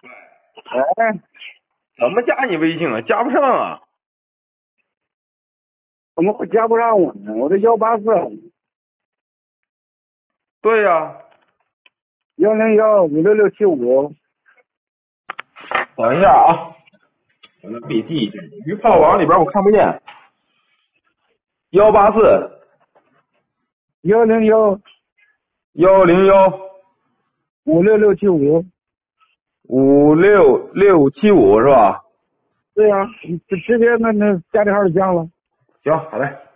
哎， 怎么加你微信啊？加不上啊？ 怎么会加不上我呢？我这184 对呀、 1015665。 等一下啊，我来笔记一下。鱼炮网里边我看不见。184 101 101 56675。 56675是吧？ 对呀、你直接那家里号就加了。 行，好嘞。